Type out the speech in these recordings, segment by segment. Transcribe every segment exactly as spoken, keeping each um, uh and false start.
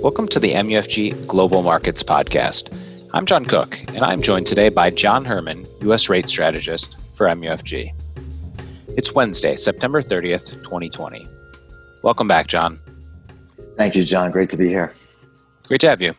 Welcome to the M U F G Global Markets Podcast. I'm John Cook, and I'm joined today by John Herman, U S Rate Strategist for M U F G. It's Wednesday, September thirtieth, twenty twenty. Welcome back, John. Thank you, John. Great to be here. Great to have you.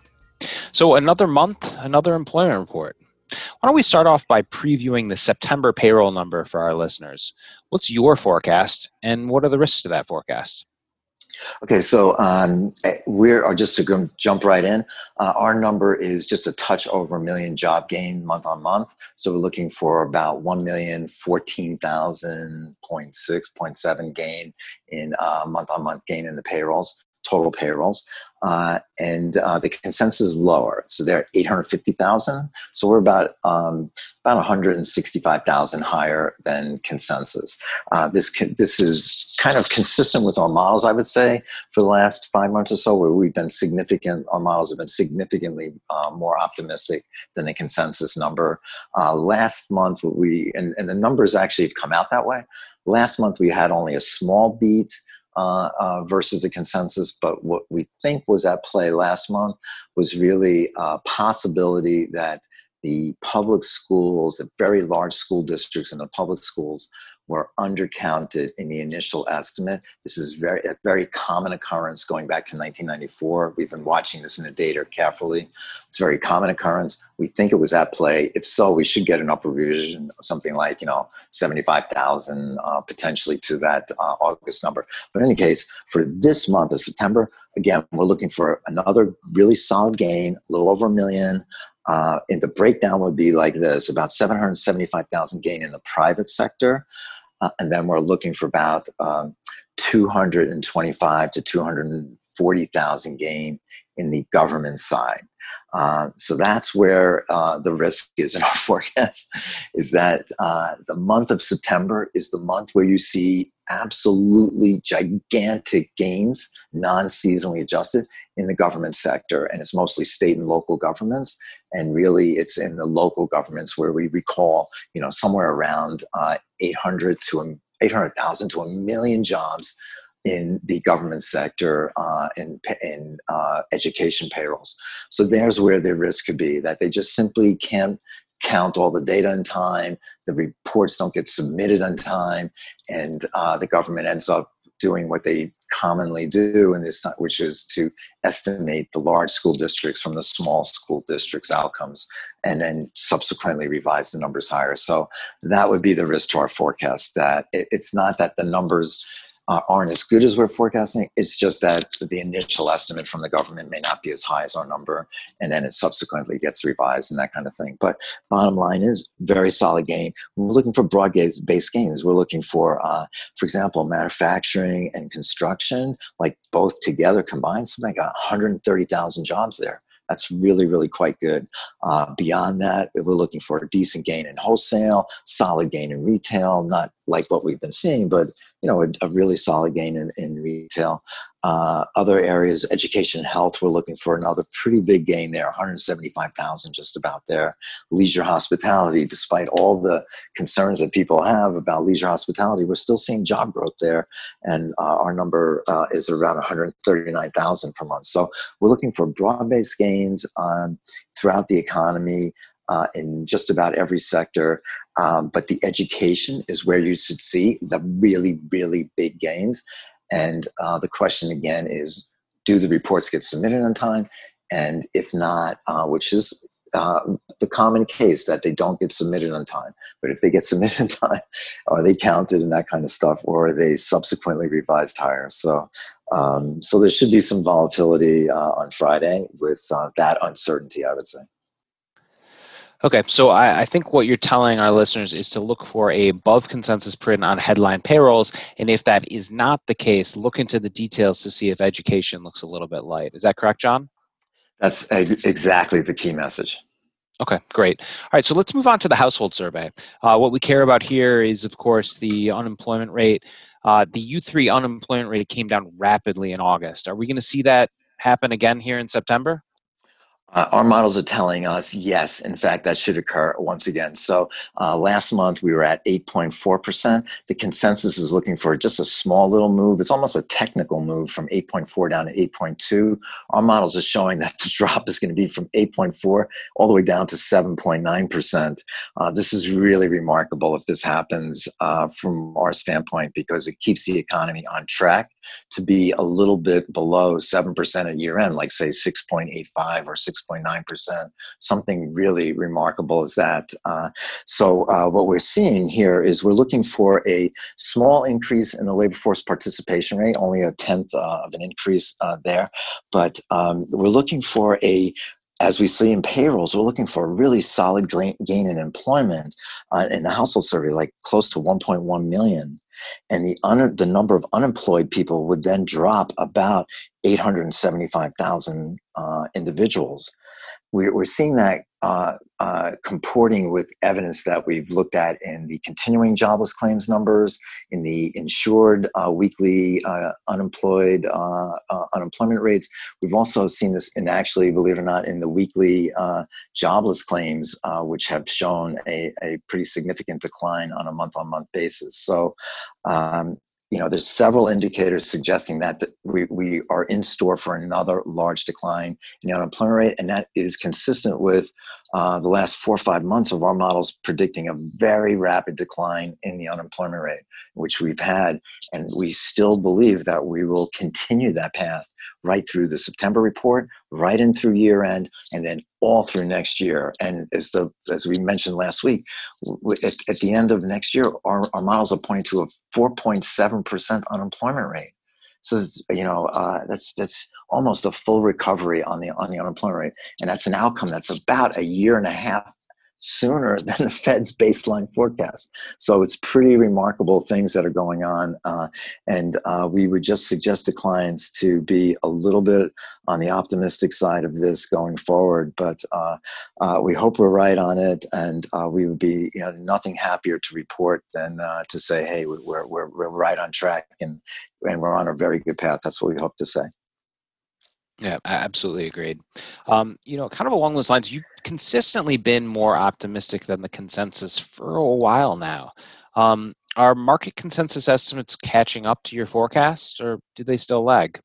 So another month, another employment report. Why don't we start off by previewing the September payroll number for our listeners? What's your forecast, and what are the risks to that forecast? Okay, so um, we're just to go, jump right in. Uh, our number is just a touch over a million job gain month on month. So we're looking for about one million fourteen thousand point six point seven gain in uh, month on month gain in the payrolls, total payrolls, uh, and uh, the consensus is lower. So they're at eight hundred fifty thousand. So we're about um, about one hundred sixty-five thousand higher than consensus. Uh, this this is kind of consistent with our models, I would say, for the last five months or so, where we've been significant. Our models have been significantly uh, more optimistic than the consensus number. Uh, last month, we and, and the numbers actually have come out that way. Last month, we had only a small beat Uh, uh, versus a consensus, but what we think was at play last month was really a possibility that the public schools, the very large school districts and the public schools were undercounted in the initial estimate. This is very a very common occurrence going back to nineteen ninety-four. We've been watching this in the data carefully. It's a very common occurrence. We think it was at play. If so, we should get an upper revision, something like, you know, seventy-five thousand uh, potentially to that uh, August number. But in any case, for this month of September, again, we're looking for another really solid gain, a little over a million. Uh, and the breakdown would be like this: about seven hundred seventy-five thousand gain in the private sector. Uh, and then we're looking for about um, two hundred twenty-five to two hundred forty thousand gain in the government side. Uh, so that's where uh, the risk is in our forecast, is that uh, the month of September is the month where you see absolutely gigantic gains, non-seasonally adjusted, in the government sector. And it's mostly state and local governments. And really, it's in the local governments where we recall, you know, somewhere around uh, eight hundred to eight hundred thousand to a million jobs in the government sector, uh, in, in uh, education payrolls. So there's where the risk could be, that they just simply can't count all the data in time, the reports don't get submitted on time, and uh, the government ends up doing what they commonly do in this time, which is to estimate the large school districts from the small school districts' outcomes, and then subsequently revise the numbers higher. So that would be the risk to our forecast, that it, it's not that the numbers Uh, aren't as good as we're forecasting. It's just that the initial estimate from the government may not be as high as our number, and then it subsequently gets revised and that kind of thing. But bottom line is very solid gain. We're looking for broad-based gains. We're looking for, uh, for example, manufacturing and construction, like both together combined, something like one hundred thirty thousand jobs there. That's really, really quite good. Uh, beyond that, we're looking for a decent gain in wholesale, solid gain in retail, not like what we've been seeing, but you know, a, a really solid gain in, in retail. Uh, other areas, education and health, we're looking for another pretty big gain there, one hundred seventy-five thousand just about there. Leisure hospitality, despite all the concerns that people have about leisure hospitality, we're still seeing job growth there. And uh, our number uh, is around one hundred thirty-nine thousand per month. So we're looking for broad-based gains um, throughout the economy, Uh, in just about every sector. Um, but the education is where you should see the really, really big gains. And uh, the question again is, do the reports get submitted on time? And if not, uh, which is uh, the common case, that they don't get submitted on time. But if they get submitted on time, are they counted and that kind of stuff, or are they subsequently revised higher? So, um, so there should be some volatility uh, on Friday with uh, that uncertainty, I would say. Okay, so I, I think what you're telling our listeners is to look for a above consensus print on headline payrolls, and if that is not the case, look into the details to see if education looks a little bit light. Is that correct, John? That's exactly the key message. Okay, great. All right, so let's move on to the household survey. Uh, what we care about here is, of course, the unemployment rate. Uh, the U three unemployment rate came down rapidly in August. Are we going to see that happen again here in September? Uh, our models are telling us, yes, in fact, that should occur once again. So uh, last month we were at eight point four percent. The consensus is looking for just a small little move. It's almost a technical move from eight point four down to eight point two. Our models are showing that the drop is going to be from eight point four all the way down to seven point nine percent. Uh, this is really remarkable if this happens uh, from our standpoint, because it keeps the economy on track to be a little bit below seven percent at year end, like say six point eight five or six point nine percent. Something really remarkable is that. Uh, so uh, what we're seeing here is we're looking for a small increase in the labor force participation rate, only a tenth uh, of an increase uh, there. But um, we're looking for a as we see in payrolls, we're looking for a really solid gain in employment uh, in the household survey, like close to one point one million. And the un- the number of unemployed people would then drop about eight hundred seventy-five thousand uh, individuals. We're, we're seeing that uh, uh, comporting with evidence that we've looked at in the continuing jobless claims numbers, in the insured uh, weekly uh, unemployed uh, uh, unemployment rates. We've also seen this in, actually, believe it or not, in the weekly uh, jobless claims, uh, which have shown a, a pretty significant decline on a month-on-month basis. So, um, you know, there's several indicators suggesting that we, we are in store for another large decline in the unemployment rate, and that is consistent with uh, the last four or five months of our models predicting a very rapid decline in the unemployment rate, which we've had, and we still believe that we will continue that path right through the September report, right in through year end, and then all through next year. And as the as we mentioned last week, w- at, at the end of next year, our, our models are pointing to a four point seven percent unemployment rate. So you know uh, that's that's almost a full recovery on the on the unemployment rate, and that's an outcome that's about a year and a half sooner than the Fed's baseline forecast. So it's pretty remarkable things that are going on. Uh, and uh, we would just suggest to clients to be a little bit on the optimistic side of this going forward. But uh, uh, we hope we're right on it. And uh, we would be you know, nothing happier to report than uh, to say, hey, we're, we're, we're right on track and, and we're on a very good path. That's what we hope to say. Yeah, absolutely agreed. Um, you know, kind of along those lines, you've consistently been more optimistic than the consensus for a while now. Um, are market consensus estimates catching up to your forecast, or do they still lag?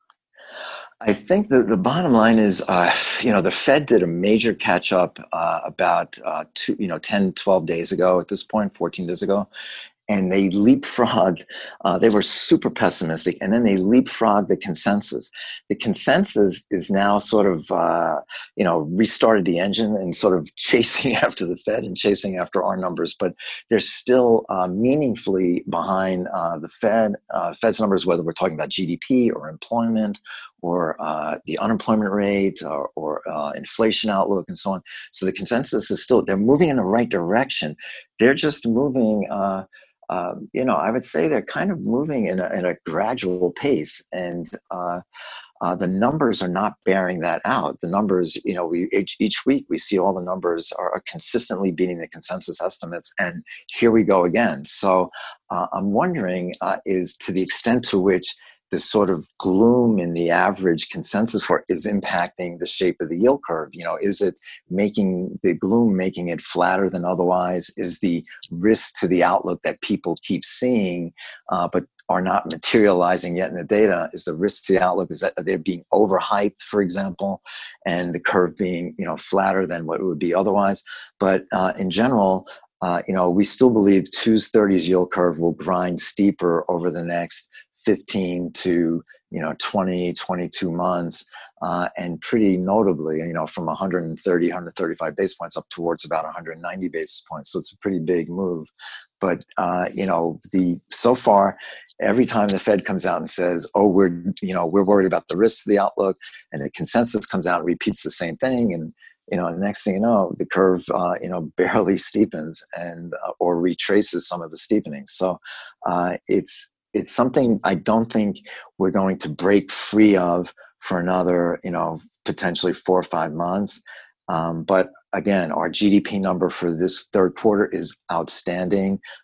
I think the, the bottom line is, uh, you know, the Fed did a major catch up uh, about uh, two, you know, ten, twelve days ago at this point, fourteen days ago. And they leapfrogged, uh, they were super pessimistic, and then they leapfrogged the consensus. The consensus is now sort of, uh, you know, restarted the engine and sort of chasing after the Fed and chasing after our numbers, but they're still uh, meaningfully behind uh, the Fed, uh, Fed's numbers, whether we're talking about G D P or employment or uh, the unemployment rate or, or uh, inflation outlook and so on. So the consensus is still, they're moving in the right direction. They're just moving, uh, um, you know, I would say they're kind of moving in a, in a gradual pace, and uh, uh, the numbers are not bearing that out. The numbers, you know, we each, each week we see all the numbers are, are consistently beating the consensus estimates, and here we go again. So uh, I'm wondering uh, is to the extent to which this sort of gloom in the average consensus for is impacting the shape of the yield curve. You know, is it making the gloom, making it flatter than otherwise? Is the risk to the outlook that people keep seeing, uh, but are not materializing yet in the data? Is the risk to the outlook, is that they're being overhyped, for example, and the curve being, you know, flatter than what it would be otherwise? But uh, in general, uh, you know, we still believe two's thirties yield curve will grind steeper over the next fifteen to you know twenty, twenty-two months, uh, and pretty notably, you know, from one thirty, one thirty-five basis points up towards about one ninety basis points. So it's a pretty big move. But uh, you know, the so far, every time the Fed comes out and says, "Oh, we're you know we're worried about the risks of the outlook," and the consensus comes out and repeats the same thing, and you know, the next thing you know, the curve uh, you know barely steepens and uh, or retraces some of the steepening. So uh, it's it's something I don't think we're going to break free of for another, you know, potentially four or five months. Um, but again, our G D P number for this third quarter is outstanding.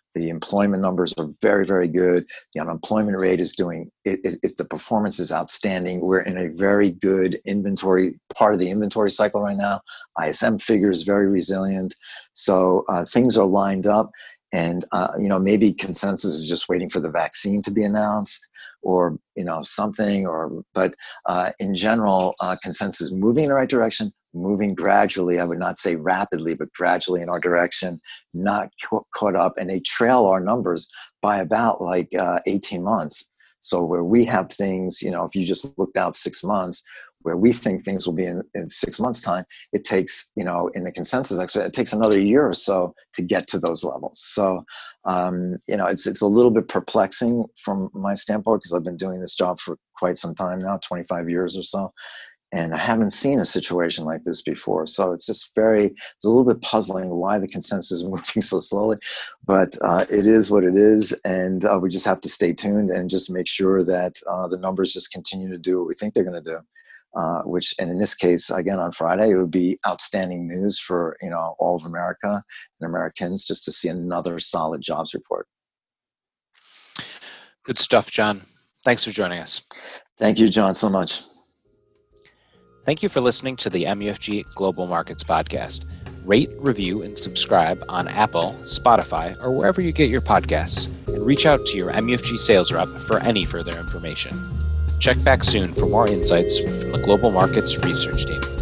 The employment numbers are very, very good. The unemployment rate is doing, it, it, it, the performance is outstanding. We're in a very good inventory, part of the inventory cycle right now. I S M figures very resilient. So uh, things are lined up. And, uh, you know, maybe consensus is just waiting for the vaccine to be announced or, you know, something or, but uh, in general, uh, consensus is moving in the right direction, moving gradually. I would not say rapidly, but gradually in our direction, not ca- caught up. And they trail our numbers by about like uh, eighteen months. So where we have things, you know, if you just looked out six months, where we think things will be in, in six months' time, it takes, you know, in the consensus expert, it takes another year or so to get to those levels. So, um, you know, it's it's a little bit perplexing from my standpoint because I've been doing this job for quite some time now, twenty-five years or so, and I haven't seen a situation like this before. So it's just very, it's a little bit puzzling why the consensus is moving so slowly, but uh, it is what it is. And uh, we just have to stay tuned and just make sure that uh, the numbers just continue to do what we think they're going to do. Uh, which, and in this case, again, on Friday, it would be outstanding news for, you know, all of America and Americans just to see another solid jobs report. Good stuff, John. Thanks for joining us. Thank you, John, so much. Thank you for listening to the M U F G Global Markets Podcast. Rate, review, and subscribe on Apple, Spotify, or wherever you get your podcasts, and reach out to your M U F G sales rep for any further information. Check back soon for more insights from the Global Markets Research Team.